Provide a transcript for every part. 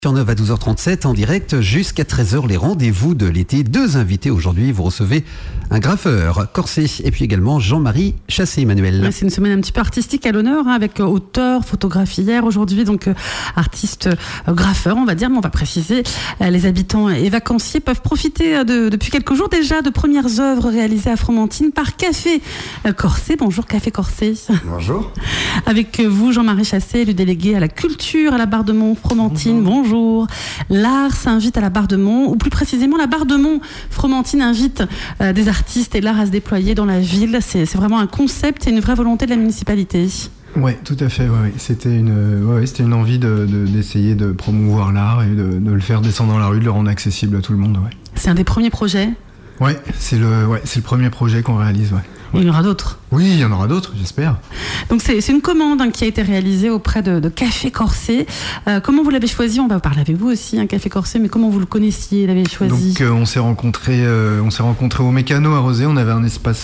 9 à 12h37 en direct jusqu'à 13h, les rendez-vous de l'été. Deux invités aujourd'hui, vous recevez un graffeur corsé et puis également Jean-Marie Chassé-Emmanuel. Ouais, c'est une semaine un petit peu artistique à l'honneur, avec auteur, photographe hier, aujourd'hui donc artiste graffeur on va dire, mais on va préciser. Les habitants et vacanciers peuvent profiter depuis quelques jours déjà de premières œuvres réalisées à Fromentine par Café Corsé. Bonjour Café Corsé. Bonjour. Avec vous Jean-Marie Chassé, le délégué à la culture à la Bardemont Fromentine. Bonjour. L'art s'invite à la Bardemont, ou plus précisément la Bardemont Fromentine invite des artistes et l'art à se déployer dans la ville. C'est vraiment un concept et une vraie volonté de la municipalité. Oui, tout à fait. Ouais. C'était une envie d'essayer de promouvoir l'art et de le faire descendre dans la rue, de le rendre accessible à tout le monde. Ouais. C'est un des premiers projets. Ouais, c'est le premier projet qu'on réalise. Ouais. Et il y en aura d'autres. Oui, il y en aura d'autres, j'espère. Donc c'est une commande qui a été réalisée auprès de Café Corsé. Comment vous l'avez choisi? On va parler avec vous aussi, Café Corsé, mais comment vous le connaissiez, l'avez choisi? Donc on s'est rencontrés au Mécano à Rosé. On avait un espace,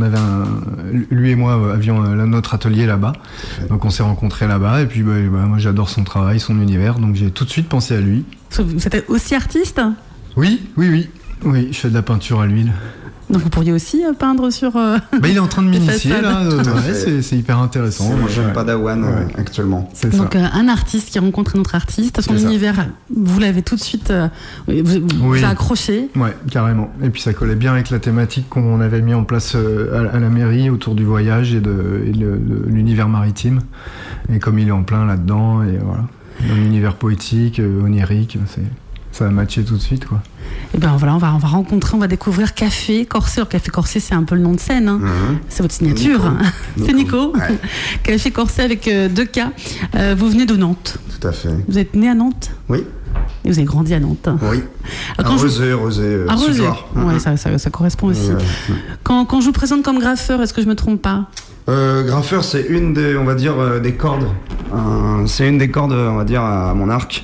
lui et moi avions notre atelier là-bas. Donc on s'est rencontrés là-bas et puis moi j'adore son travail, son univers, donc j'ai tout de suite pensé à lui. Vous êtes aussi artiste? Oui, je fais de la peinture à l'huile. Donc vous pourriez aussi peindre sur... il est en train de m'initier là, c'est hyper intéressant. Moi j'ai un padawan actuellement. C'est donc un artiste qui rencontre un autre artiste, son univers, vous l'avez tout de suite vous a accroché. Ouais, carrément. Et puis ça collait bien avec la thématique qu'on avait mis en place à la mairie autour du voyage et de l'univers maritime. Et comme il est en plein là-dedans, et voilà, dans l'univers poétique, onirique, ça a matché tout de suite, quoi. Et ben voilà, on va rencontrer, on va découvrir Café Corsé. Alors Café Corsé, c'est un peu le nom de scène, hein. C'est votre signature. C'est Nico. Ouais. Café Corsé avec 2 K. Vous venez de Nantes. Tout à fait. Vous êtes né à Nantes? Oui. Et vous avez grandi à Nantes? Oui. À Rosé, ouais, ça correspond aussi. Ouais. Quand je vous présente comme graffeur, est-ce que je me trompe pas? Graffeur, c'est une des, on va dire, des cordes. C'est une des cordes, on va dire, à mon arc.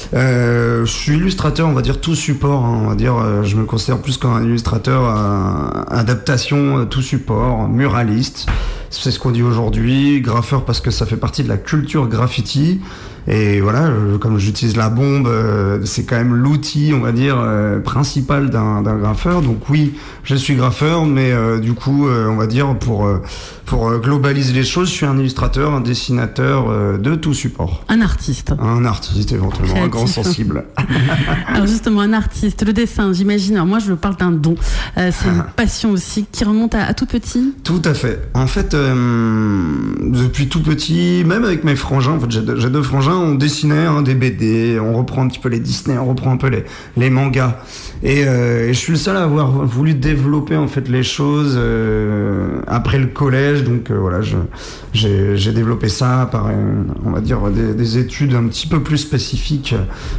Je suis illustrateur, on va dire tout support, hein, on va dire, je me considère plus comme un illustrateur adaptation tout support, muraliste, c'est ce qu'on dit aujourd'hui. Graffeur parce que ça fait partie de la culture graffiti. Et voilà, comme j'utilise la bombe, c'est quand même l'outil, on va dire, principal d'un graffeur. Donc oui, je suis graffeur, mais du coup, on va dire, pour globaliser les choses, je suis un illustrateur, un dessinateur de tout support. Un artiste. Un artiste, éventuellement, créatif. Un grand sensible. Alors justement, un artiste, le dessin, j'imagine. Alors moi, je parle d'un don. C'est une passion aussi qui remonte à tout petit. Tout à fait. En fait, depuis tout petit, même avec mes frangins, en fait, j'ai 2 frangins, on dessinait des BD, on reprend un petit peu les Disney, on reprend un peu les mangas. Et je suis le seul à avoir voulu développer en fait les choses après le collège. Donc voilà, j'ai développé ça par, on va dire, des études un petit peu plus spécifiques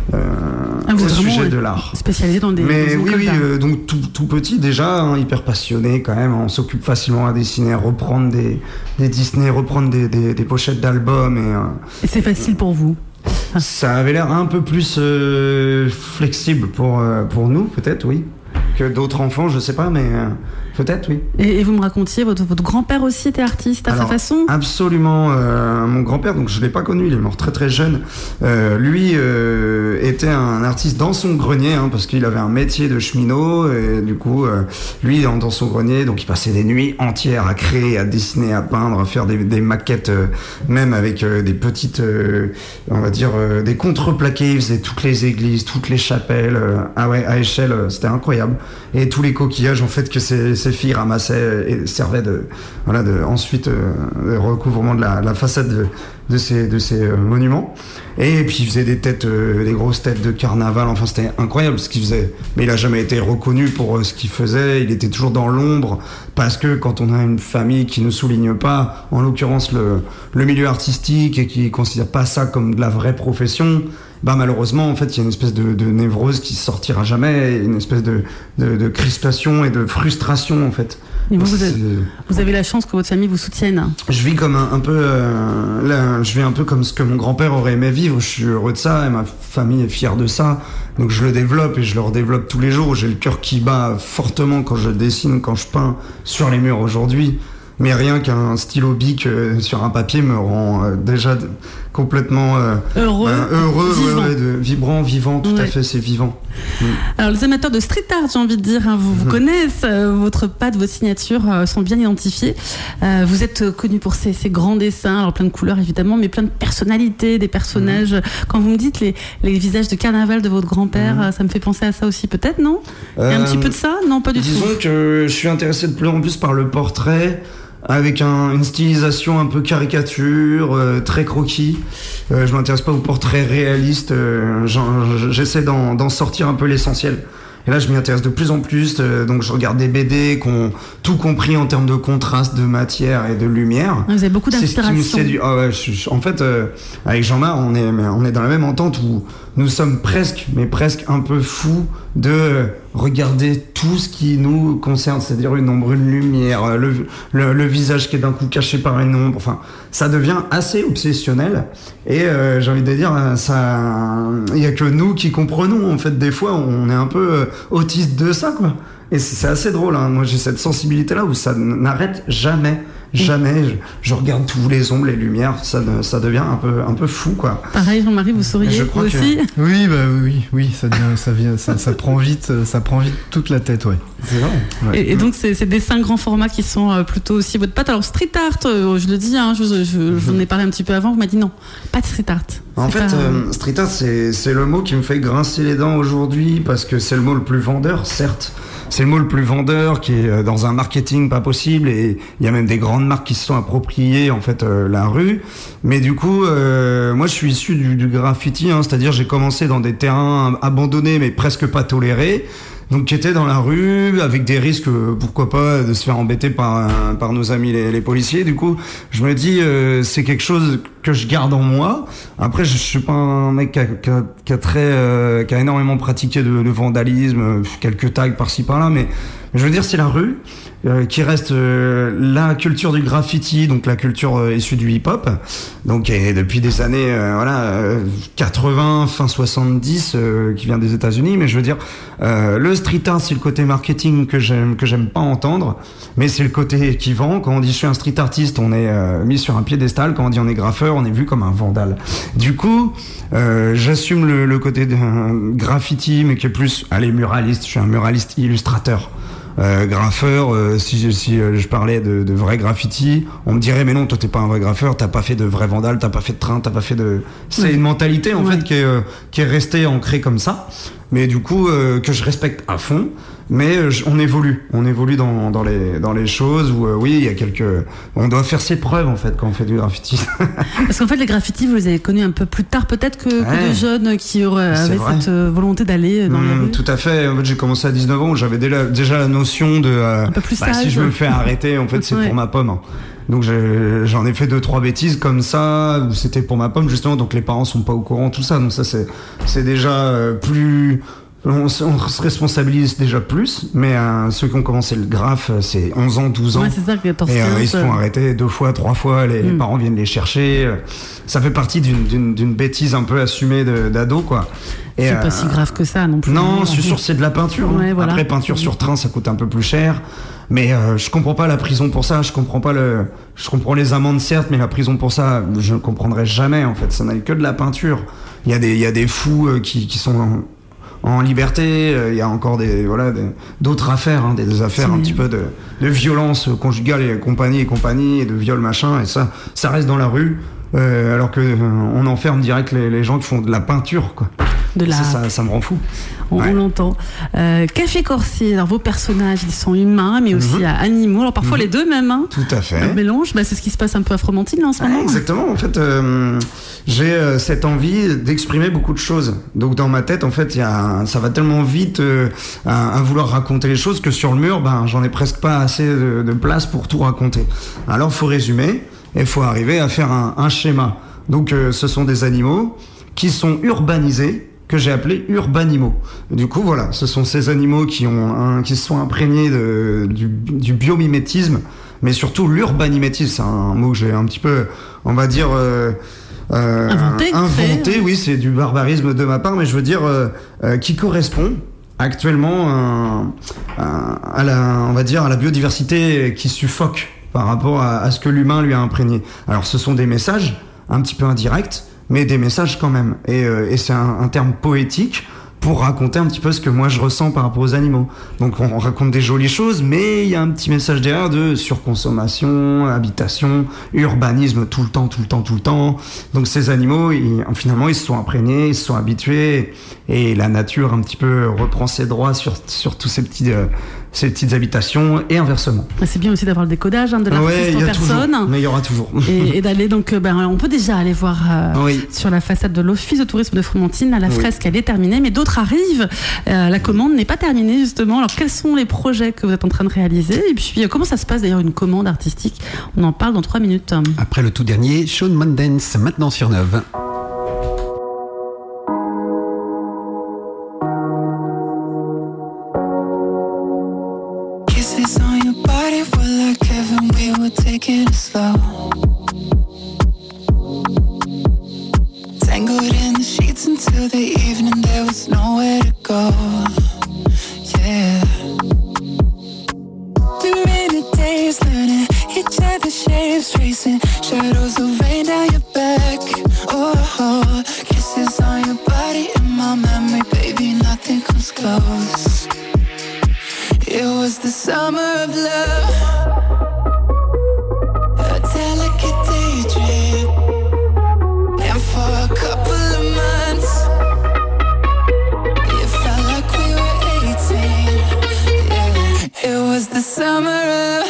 au sujet de l'art. Spécialisé dans des... Mais oui, donc tout petit déjà, hyper passionné quand même. On s'occupe facilement à dessiner, à reprendre des Disney, reprendre des pochettes d'albums. Et c'est facile pour vous? Ça avait l'air un peu plus flexible pour nous, peut-être, oui, que d'autres enfants, je sais pas, mais peut-être, oui. Et vous me racontiez, votre grand-père aussi était artiste sa façon? Absolument. Mon grand-père, donc je l'ai pas connu, il est mort très très jeune. Lui était un artiste dans son grenier, parce qu'il avait un métier de cheminot, et du coup, lui dans son grenier, donc il passait des nuits entières à créer, à dessiner, à peindre, à faire des maquettes, même avec des petites, on va dire, des contreplaqués. Il faisait toutes les églises, toutes les chapelles, à échelle, c'était incroyable. Et tous les coquillages, en fait, que ces filles ramassaient et servaient ensuite de recouvrement de la façade de ces monuments. Et puis il faisait des grosses têtes de carnaval. Enfin, c'était incroyable ce qu'il faisait. Mais il a jamais été reconnu pour ce qu'il faisait. Il était toujours dans l'ombre parce que quand on a une famille qui ne souligne pas, en l'occurrence le milieu artistique, et qui considère pas ça comme de la vraie profession, malheureusement, en fait, il y a une espèce de névrose qui sortira jamais, une espèce de crispation et de frustration, en fait. Et vous avez la chance que votre famille vous soutienne. Je vis comme je vis un peu comme ce que mon grand-père aurait aimé vivre. Je suis heureux de ça et ma famille est fière de ça. Donc je le développe et je le redéveloppe tous les jours. J'ai le cœur qui bat fortement quand je dessine, quand je peins sur les murs aujourd'hui. Mais rien qu'un stylo bic sur un papier me rend déjà complètement heureux, vibrant, vivant, tout à fait, c'est vivant. Alors les amateurs de street art, j'ai envie de dire, vous connaissez, votre patte, vos signatures sont bien identifiées. Vous êtes connu pour ces grands dessins, alors plein de couleurs évidemment, mais plein de personnalités, des personnages. Quand vous me dites les visages de carnaval de votre grand-père, ça me fait penser à ça aussi peut-être, non? Il y a un petit peu de ça? Non, pas du tout. Disons que je suis intéressé de plus en plus par le portrait, avec une stylisation un peu caricature, très croquis. Je m'intéresse pas aux portraits réalistes, j'essaie d'en sortir un peu l'essentiel. Et là, je m'y intéresse de plus en plus, donc je regarde des BD qui ont tout compris en termes de contraste, de matière et de lumière. Vous avez beaucoup d'inspiration. C'est ce qui me séduit. En fait, avec Jean-Marc, on est dans la même entente où nous sommes presque un peu fous de regarder tout ce qui nous concerne, c'est-à-dire une ombre, une lumière, le visage qui est d'un coup caché par une ombre. Enfin, ça devient assez obsessionnel. Et j'ai envie de dire, il y a que nous qui comprenons. En fait, des fois, on est un peu autiste de ça, quoi. Et c'est assez drôle. Hein. Moi, j'ai cette sensibilité-là où ça n'arrête jamais. Jamais, je regarde tous les ombres, les lumières, ça devient un peu fou, quoi. Pareil, Jean-Marie, vous souriez vous aussi? Oui, ça prend vite toute la tête, ouais. C'est vrai. Ouais. Et donc ces dessins grand format qui sont plutôt aussi votre patte. Alors street art, je le dis, j'en ai parlé un petit peu avant, vous m'avez dit non, pas de street art. En fait, street art, c'est le mot qui me fait grincer les dents aujourd'hui parce que c'est le mot le plus vendeur, certes. C'est le mot le plus vendeur qui est dans un marketing pas possible et il y a même des grandes marques qui se sont appropriées en fait la rue. Mais du coup, moi je suis issu du graffiti, c'est-à-dire j'ai commencé dans des terrains abandonnés mais presque pas tolérés. Donc qui était dans la rue avec des risques, pourquoi pas, de se faire embêter par nos amis les policiers. Du coup, je me dis c'est quelque chose que je garde en moi. Après, je suis pas un mec qui a énormément pratiqué de vandalisme, quelques tags par-ci par-là, mais je veux dire c'est la rue qui reste la culture du graffiti, donc la culture issue du hip-hop, donc et depuis des années 80, fin 70, qui vient des États-Unis. Mais je veux dire, le street art, c'est le côté marketing que j'aime pas entendre, mais c'est le côté qui vend. Quand on dit je suis un street artiste, on est mis sur un piédestal. Quand on dit on est graffeur, on est vu comme un vandale. Du coup, j'assume le côté graffiti, mais qui est plus, muraliste. Je suis un muraliste illustrateur. Graffeur, si je parlais de vrai graffiti, on me dirait mais non, toi t'es pas un vrai graffeur, t'as pas fait de vrai vandale, t'as pas fait de train, t'as pas fait de... C'est une mentalité en fait qui est restée ancrée comme ça, mais du coup que je respecte à fond. Mais on évolue dans les choses où oui, il y a on doit faire ses preuves en fait quand on fait du graffiti. Parce qu'en fait les graffitis vous les avez connus un peu plus tard peut-être que des jeunes qui avaient cette volonté d'aller dans les rues. Tout à fait. En fait, j'ai commencé à 19 ans où j'avais déjà la notion de un peu plus sage. Si je me fais arrêter en fait c'est pour ma pomme. Donc j'en ai fait 2-3 bêtises comme ça, c'était pour ma pomme justement, donc les parents sont pas au courant, tout ça. Donc ça c'est déjà plus... On se responsabilise déjà plus, mais ceux qui ont commencé le graphe, c'est 11 ans, 12 ans. Ouais, c'est ça, 14, et ils se font arrêter 2 fois, 3 fois, les parents viennent les chercher. Ça fait partie d'une bêtise un peu assumée d'ado, quoi. Et c'est pas si grave que ça non plus. Non, je suis sûr que c'est de la peinture. Ouais, voilà. Après, peinture sur train, ça coûte un peu plus cher. Mais je comprends pas la prison pour ça. Je comprends les amendes, certes, mais la prison pour ça, je ne comprendrai jamais, en fait. Ça n'a que de la peinture. Il y a des fous qui sont... en liberté, il y a encore d'autres affaires, des affaires un petit peu de violence conjugale et compagnie, et de viol machin, et ça reste dans la rue, alors que on enferme direct les gens qui font de la peinture, quoi. Ça me rend fou. On l'entend. Café Corsé, alors vos personnages, ils sont humains, mais aussi animaux. Alors parfois les deux même. Tout à fait. Le mélange, c'est ce qui se passe un peu à Fromentine là, en ce moment. Exactement. En fait, j'ai cette envie d'exprimer beaucoup de choses. Donc dans ma tête, en fait, ça va tellement vite à vouloir raconter les choses que sur le mur, j'en ai presque pas assez de place pour tout raconter. Alors faut résumer et faut arriver à faire un schéma. Donc ce sont des animaux qui sont urbanisés, que j'ai appelé urbanimaux. Du coup, voilà, ce sont ces animaux qui se sont imprégnés du biomimétisme, mais surtout l'urbanimétisme. C'est un mot que j'ai un petit peu, on va dire, inventé. Oui, c'est du barbarisme de ma part, mais je veux dire qui correspond actuellement à la biodiversité qui suffoque par rapport à ce que l'humain lui a imprégné. Alors, ce sont des messages. un petit peu indirects, mais des messages quand même. Et c'est un terme poétique pour raconter un petit peu ce que moi je ressens par rapport aux animaux. Donc on raconte des jolies choses, mais il y a un petit message derrière de surconsommation, habitation, urbanisme tout le temps. Donc ces animaux, finalement, ils se sont imprégnés, ils se sont habitués, et la nature un petit peu reprend ses droits sur tous ces petites habitations, et inversement. C'est bien aussi d'avoir le décodage de l'artiste en personne. Toujours, mais il y aura toujours. Et d'aller donc, on peut déjà aller voir sur la façade de l'Office de tourisme de Fromentine. La fresque, elle est terminée, mais d'autres arrivent. La commande n'est pas terminée, justement. Alors, quels sont les projets que vous êtes en train de réaliser? Et puis, comment ça se passe d'ailleurs une commande artistique? On en parle dans 3 minutes. Après le tout dernier, Shawn Mendes, maintenant sur Neuve. Taking it slow, tangled in the sheets until the evening. There was nowhere to go. Yeah, we made days learning each other's shapes, tracing shadows of rain down your back. Oh, kisses on your body in my memory, baby, nothing comes close. It was the summer of love. The summer of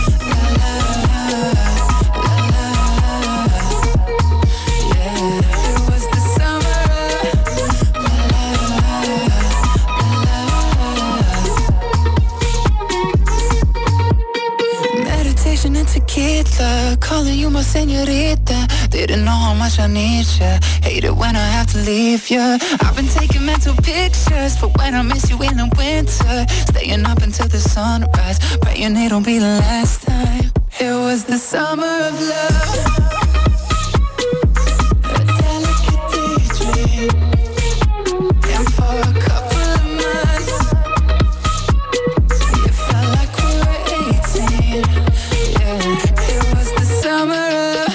meditation and tequila, calling you my señorita. Didn't know how much I need ya. Hate it when I have to leave ya. I've been taking mental pictures for when I miss you in the winter. Staying up until the sunrise, praying it'll be the last time. It was the summer of love. A delicate daydream. And for a couple of months, it felt like we were 18. Yeah, it was the summer of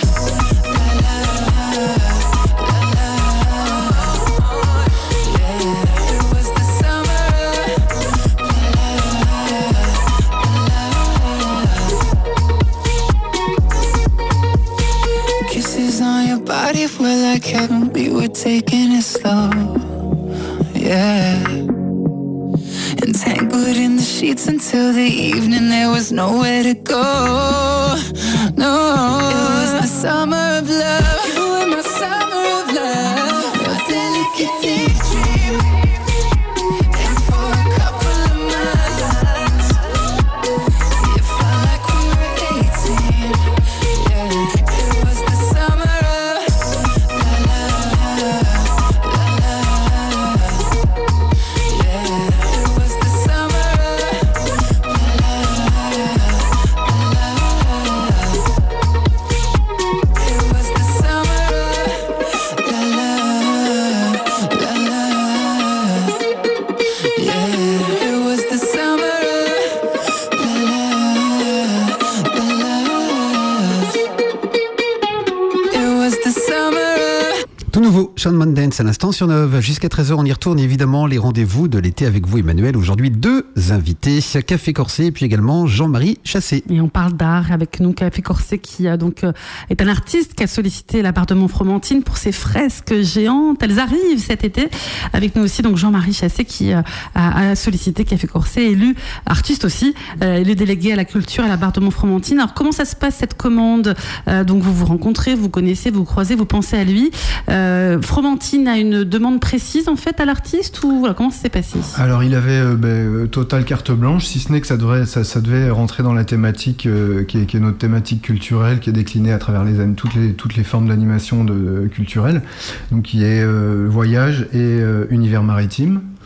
body were like heaven, we were taking it slow, yeah. Entangled in the sheets until the evening, there was nowhere to go, no. It was the summer of love, you were my summer of love, your delicate daydream. And for a couple of months, it felt like we were 18, yeah. It was the summer. Shawn Mendes à l'instant sur Neuve. Jusqu'à 13h, on y retourne évidemment les rendez-vous de l'été avec vous, Emmanuel. Aujourd'hui, 2 invités, Café Corsé et puis également Jean-Marie Chassé. Et on parle d'art avec nous, Café Corsé qui donc est un artiste qui a sollicité l'appartement Fromentine pour ses fresques géantes. Elles arrivent cet été. Avec nous aussi donc Jean-Marie Chassé qui a sollicité Café Corsé, élu artiste aussi, élu délégué à la culture à l'appartement Fromentine. Alors comment ça se passe cette commande? Donc vous vous rencontrez, vous connaissez, vous croisez, vous pensez à lui. Fromentine a une demande précise en fait à l'artiste ou voilà, comment ça s'est passé? Alors il avait totale carte blanche, si ce n'est que ça devait rentrer dans la thématique qui est notre thématique culturelle, qui est déclinée à travers toutes les formes d'animation culturelle, donc qui est voyage et univers maritime.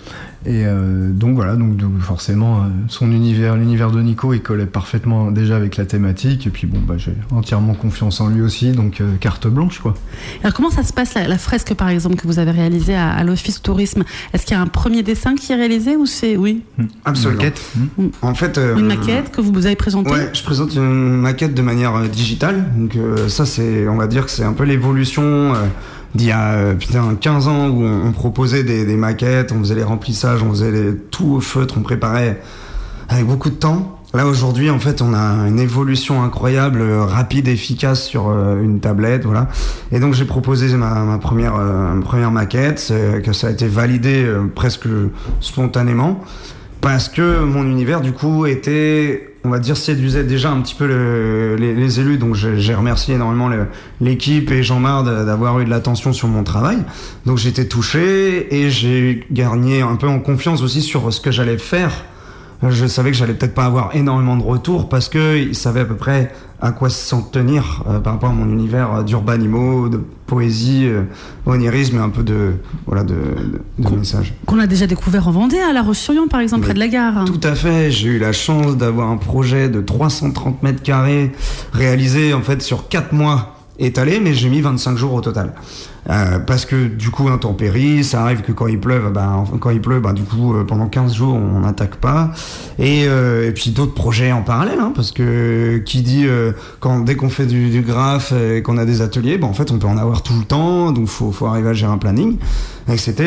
Et donc voilà, donc forcément l'univers de Nico, il collait parfaitement déjà avec la thématique. Et puis bon, j'ai entièrement confiance en lui aussi, donc carte blanche quoi. Alors comment ça se passe la fresque par exemple que vous avez réalisée à l'Office du Tourisme? Est-ce qu'il y a un premier dessin qui est réalisé ou c'est Absolument. Une maquette. En fait, une maquette que vous avez présentée? Ouais, je présente une maquette de manière digitale. Donc ça c'est, on va dire que c'est un peu l'évolution. D'il y a 15 ans où on proposait des maquettes, on faisait les remplissages, on faisait tout au feutre, on préparait avec beaucoup de temps. Là aujourd'hui en fait on a une évolution incroyable, rapide, efficace sur une tablette, voilà. Et donc j'ai proposé ma première maquette, que ça a été validé presque spontanément, parce que mon univers du coup était, on va dire, séduisait déjà un petit peu les élus. Donc j'ai remercié énormément l'équipe et Jean-Marc d'avoir eu de l'attention sur mon travail. Donc j'étais touché et j'ai gagné un peu en confiance aussi sur ce que j'allais faire. Je savais que j'allais peut-être pas avoir énormément de retours parce qu'ils savaient à peu près à quoi s'en tenir par rapport à mon univers d'urbanimo, de poésie, onirisme et un peu de messages. Qu'on a déjà découvert en Vendée, à La Roche-sur-Yon par exemple, près de la gare. Tout à fait, j'ai eu la chance d'avoir un projet de 330 mètres carrés réalisé en fait sur 4 mois étalé, mais j'ai mis 25 jours au total. Parce que du coup intempéries, ça arrive que quand il pleut, du coup pendant 15 jours on n'attaque pas. Et puis d'autres projets en parallèle, hein, parce que qui dit dès qu'on fait du graphe et qu'on a des ateliers, en fait on peut en avoir tout le temps, donc faut arriver à gérer un planning. Et c'était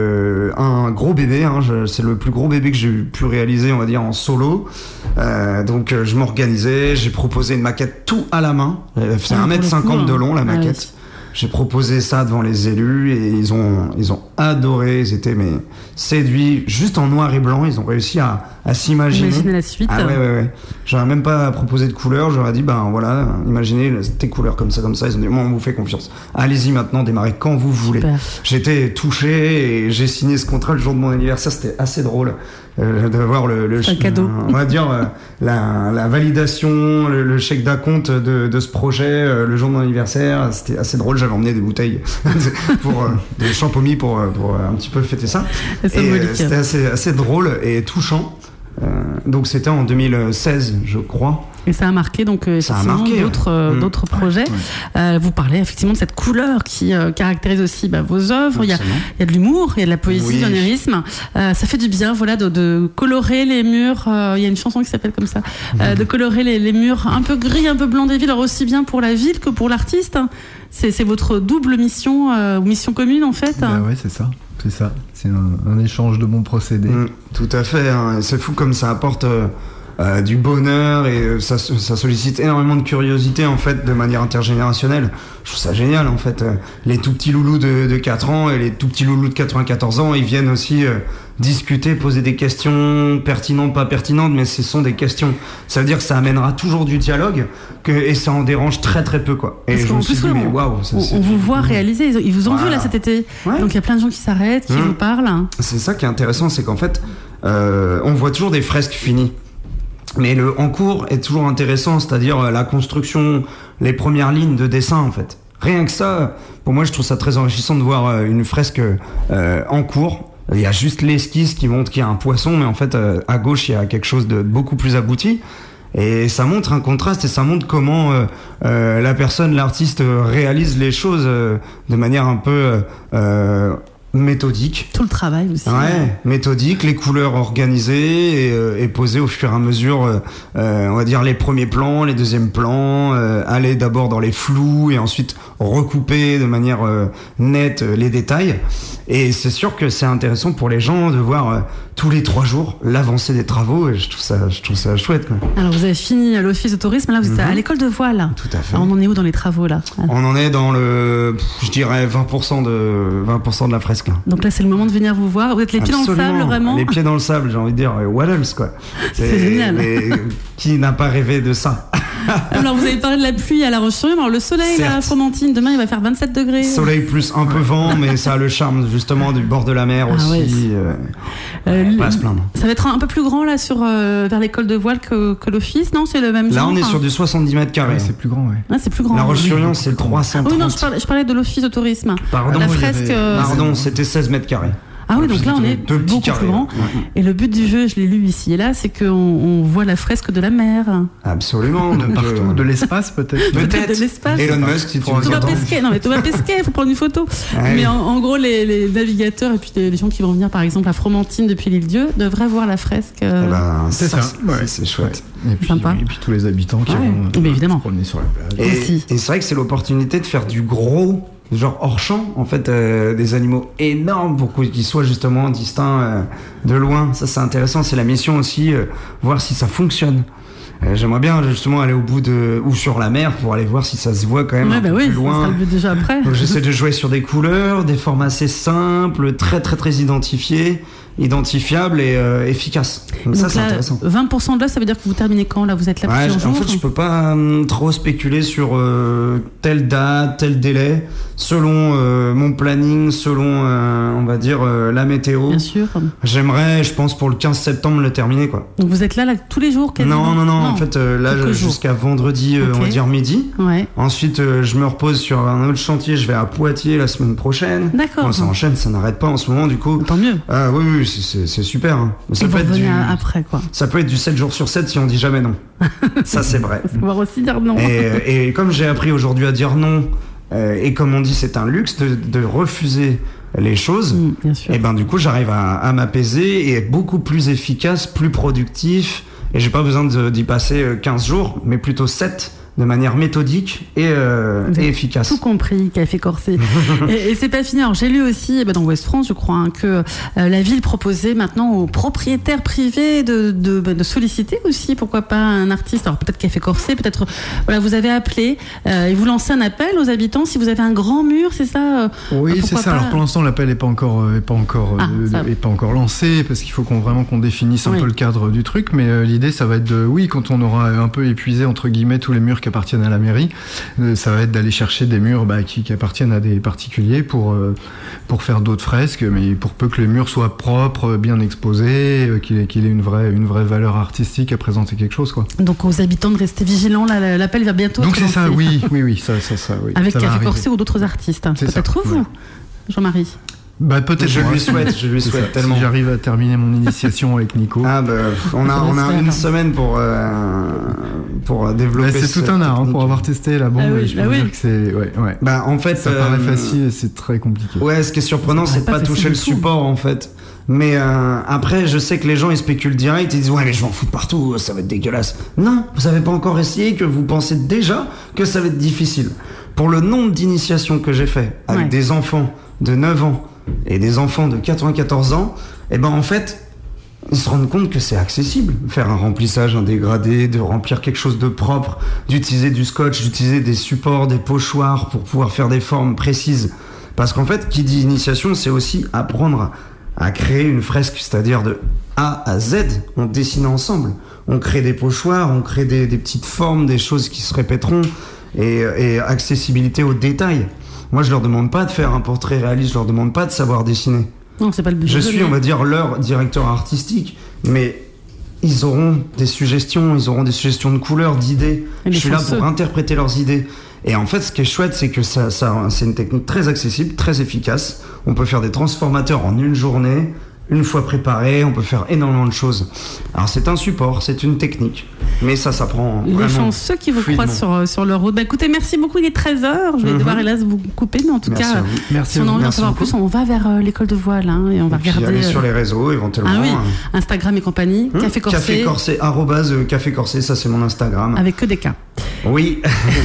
un gros bébé, hein, c'est le plus gros bébé que j'ai pu réaliser, on va dire en solo. Donc je m'organisais, j'ai proposé une maquette tout à la main. C'est 1m50 de long la maquette. J'ai proposé ça devant les élus et ils ont adoré, ils étaient séduits, juste en noir et blanc, ils ont réussi à s'imaginer. Imaginer la suite. Ah ouais. J'aurais même pas proposé de couleurs, j'aurais dit voilà, imaginez tes couleurs comme ça, ils ont dit moi on vous fait confiance. Allez-y maintenant, démarrez quand vous voulez. Super. J'étais touché et j'ai signé ce contrat le jour de mon anniversaire, c'était assez drôle. De voir le cadeau. On va dire la validation, le chèque d'acompte de ce projet le jour de mon anniversaire, c'était assez drôle. J'avais emmené des bouteilles des champomis pour un petit peu fêter ça. Et c'était assez drôle et touchant. Donc c'était en 2016, je crois. Et ça a marqué donc d'autres projets. Ouais. Vous parlez effectivement de cette couleur qui caractérise aussi vos œuvres. Il y a de l'humour, il y a de la poésie, de l'onirisme. Ça fait du bien, de colorer les murs. Il y a une chanson qui s'appelle comme ça, de colorer les murs un peu gris, un peu blanc des villes, alors aussi bien pour la ville que pour l'artiste. C'est votre double mission, mission commune en fait. Ouais, c'est ça. C'est un échange de bons procédés. Tout à fait. Hein. C'est fou comme ça apporte du bonheur et ça sollicite énormément de curiosité en fait de manière intergénérationnelle. Je trouve ça génial en fait. Les tout petits loulous de 4 ans et les tout petits loulous de 94 ans, ils viennent aussi discuter, poser des questions pertinentes, pas pertinentes, mais ce sont des questions. Ça veut dire que ça amènera toujours du dialogue et ça en dérange très très peu quoi. Et je me suis dit mais waouh, on vous voit réaliser, ils vous ont vu là cet été. Ouais. Donc il y a plein de gens qui s'arrêtent, qui vous parlent. C'est ça qui est intéressant, c'est qu'en fait on voit toujours des fresques finies. Mais le en cours est toujours intéressant, c'est-à-dire la construction, les premières lignes de dessin en fait. Rien que ça, pour moi je trouve ça très enrichissant de voir une fresque en cours. Il y a juste l'esquisse qui montre qu'il y a un poisson, mais en fait à gauche il y a quelque chose de beaucoup plus abouti. Et ça montre un contraste et ça montre comment la personne, l'artiste réalise les choses de manière un peu méthodique. Tout le travail aussi. Ouais, méthodique, les couleurs organisées et posées au fur et à mesure, on va dire les premiers plans, les deuxièmes plans, aller d'abord dans les flous et ensuite recouper de manière nette les détails. Et c'est sûr que c'est intéressant pour les gens de voir tous les 3 jours l'avancée des travaux et je trouve ça chouette quoi. Alors vous avez fini à l'Office de tourisme, là vous êtes à l'école de voile. Tout à fait. Alors, on en est où dans les travaux là? On en est dans je dirais 20% de la fresque là. Donc là c'est le moment de venir vous voir, vous êtes les pieds dans le sable vraiment. Les pieds dans le sable, j'ai envie de dire what else quoi. C'est génial. Mais qui n'a pas rêvé de ça? Alors vous avez parlé de la pluie à La Roche-sur-Yon, alors le soleil là à Fromentine, demain il va faire 27 degrés. Soleil plus un peu vent, mais ça a le charme justement du bord de la mer aussi. Pas à se plaindre. Ça va être un peu plus grand là vers l'école de voile que l'Office, non? C'est le même genre. Là on est sur du 70 mètres carrés. Ouais, c'est plus grand, ouais. Ah, c'est plus grand. La Roche-sur-Yon c'est 330. Oui non, je parlais de l'Office de tourisme. Pardon, la fresque. Pardon, c'était 16 mètres carrés. Ah oui, donc là on est deux petits beaucoup carrés, plus grand. ouais. Et le but du jeu, je l'ai lu ici et là, c'est qu'on voit la fresque de la mer. Absolument. De partout, de l'espace peut-être. De l'espace. Elon Musk, si tu veux Thomas dire. Pesquet, non mais Thomas Pesquet, il faut prendre une photo. Ouais. Mais en gros, les navigateurs et puis les gens qui vont venir par exemple à Fromentine depuis l'île-Dieu devraient voir la fresque. Eh ben, C'est ça. Ouais. c'est chouette. Et puis, Sympa. et puis tous les habitants qui Ouais. vont Mais évidemment. se promener sur la plage. Aussi. Et c'est vrai que c'est l'opportunité de faire du gros, genre hors champ, en fait, des animaux énormes pour qu'ils soient justement distincts de loin. Ça, c'est intéressant. C'est la mission aussi, voir si ça fonctionne. J'aimerais bien justement aller au bout ou sur la mer pour aller voir si ça se voit quand même Ouais, un bah peu oui, plus ça sera loin. le but déjà après. Donc j'essaie de jouer sur des couleurs, des formes assez simples, très identifiables et efficaces. Donc ça, Donc c'est là, intéressant. 20% de l'œuf, ça veut dire que vous terminez quand là? Vous êtes là Ouais, plusieurs en jours? fait, je peux pas trop spéculer sur telle date, tel délai, selon mon planning, selon, on va dire, la météo. Bien sûr. J'aimerais, je pense, pour le 15 septembre, le terminer, quoi. Donc vous êtes là tous les jours quasiment? Non, en fait, là, quelques jours. jusqu'à vendredi, on Ok. va dire midi. Ouais. Ensuite, je me repose sur un autre chantier, je vais à Poitiers la semaine prochaine. D'accord. Bon, ça enchaîne, ça n'arrête pas en ce moment, du coup. Tant mieux. Ah oui, c'est super. Hein. Mais Et vous revenez après quoi. ça peut être du 7 jours sur 7 si on dit jamais non. Ça, c'est vrai. On va aussi dire non. Et comme j'ai appris aujourd'hui à dire non, et comme on dit, c'est un luxe de refuser les choses, Bien sûr. et ben du coup, j'arrive à m'apaiser et être beaucoup plus efficace, plus productif. Et j'ai pas besoin d'y passer 15 jours, mais plutôt 7 de manière méthodique et efficace. Tout compris, Café Corsé. et c'est pas fini. Alors j'ai lu aussi dans Ouest France, je crois, que la ville proposait maintenant aux propriétaires privés de solliciter aussi, pourquoi pas, un artiste. Alors peut-être Café Corsé, peut-être. Voilà, vous avez appelé et vous lancez un appel aux habitants si vous avez un grand mur, c'est ça? Oui, c'est pourquoi ça. pas Alors pour l'instant, l'appel n'est pas encore lancé parce qu'il faut qu'on définisse un Oui. peu le cadre du truc. Mais l'idée, ça va être quand on aura un peu épuisé entre guillemets tous les murs qui appartiennent à la mairie, ça va être d'aller chercher des murs qui appartiennent à des particuliers pour faire d'autres fresques, mais pour peu que les murs soient propres, bien exposés, qu'il ait une vraie valeur artistique à présenter quelque chose, quoi. Donc aux habitants de rester vigilants, là, l'appel va bientôt Donc être c'est ça, lancé. oui, ça, oui. Avec ça va Café arriver. Corsé ou d'autres artistes. C'est ça, Peut-être vous, ouais. Jean-Marie. Bah peut-être. Je moi. lui souhaite C'est ça. tellement. Si j'arrive à terminer mon initiation avec Nico. Ah bah, on Ça a va se faire. une semaine pour développer. Bah, c'est cette tout un art technique. pour avoir testé la bombe. Ah oui, je peux bah vous oui. dire que c'est ouais. Bah en fait, Ça paraît facile et c'est très compliqué. Ouais, ce qui est surprenant, Ça c'est de paraît pas pas toucher le facile du tout. support en fait. Mais après, je sais que les gens ils spéculent direct, ils disent ouais mais je m'en fous de partout, ça va être dégueulasse. Non, vous avez pas encore essayé, que vous pensez déjà que ça va être difficile. Pour le nombre d'initiations que j'ai fait avec Ouais. des enfants de 9 ans et des enfants de 94 ans, et ben en fait, ils se rendent compte que c'est accessible. Faire un remplissage, un dégradé, de remplir quelque chose de propre, d'utiliser du scotch, d'utiliser des supports, des pochoirs pour pouvoir faire des formes précises. Parce qu'en fait, qui dit initiation, c'est aussi apprendre à créer une fresque, c'est-à-dire de A à Z, on dessine ensemble. On crée des pochoirs, on crée des petites formes, des choses qui se répéteront, et accessibilité aux détails. Moi, je leur demande pas de faire un portrait réaliste, je leur demande pas de savoir dessiner. Non, c'est pas le but. Je suis, on va dire, leur directeur artistique, mais ils auront des suggestions de couleurs, d'idées. Et Je des suis là chanceux. pour interpréter leurs idées. Et en fait, ce qui est chouette, c'est que c'est une technique très accessible, très efficace. On peut faire des transformateurs en une journée, une fois préparé, on peut faire énormément de choses. Alors c'est un support, c'est une technique, mais ça prend Les vraiment chanceux qui vous fluidement. croisent sur leur route. Bah, écoutez, merci beaucoup, il est 13h. Je vais devoir hélas vous couper, mais en tout Merci cas, à vous. Merci si on a à vous. envie d'en Merci savoir beaucoup. plus, on va vers l'école de voile et on va Et puis regarder aller sur les réseaux éventuellement. ah oui, Instagram et compagnie, Café Corsé, Café Corsé, @Café Corsé, ça c'est mon Instagram. avec que des cas. Oui.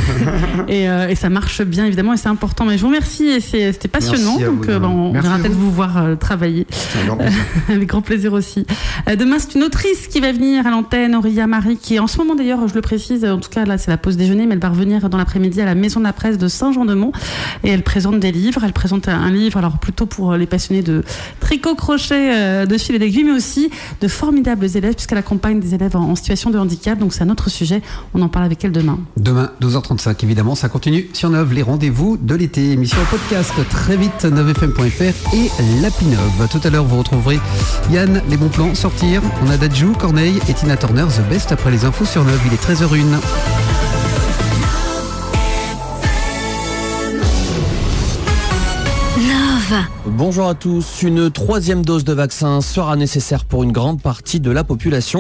Et ça marche bien évidemment et c'est important. Mais je vous remercie et c'était passionnant. Merci à Donc vous, on Merci verra à peut-être vous. vous voir travailler C'est un grand plaisir. avec grand plaisir aussi. Demain c'est une autrice qui va venir à l'antenne, Aurélia Marie, qui est en ce moment d'ailleurs, je le précise, en tout cas là c'est la pause déjeuner, mais elle va revenir dans l'après-midi à la Maison de la Presse de Saint-Jean-de-Mont et elle présente des livres. Elle présente un livre, alors plutôt pour les passionnés de tricot-crochet, de fil et d'aiguille, mais aussi de formidables élèves puisqu'elle accompagne des élèves en situation de handicap. Donc c'est un autre sujet. On en parle avec elle demain. Demain, 12h35, évidemment, ça continue sur Nov, les rendez-vous de l'été. Émission podcast très vite, novefm.fr et l'Apinov. Tout à l'heure, vous retrouverez Yann, les bons plans, sortir. On a Dadju, Corneille et Tina Turner, The Best après les infos sur Nov. Il est 13h01. Love Bonjour à tous. Une 3e dose de vaccin sera nécessaire pour une grande partie de la population.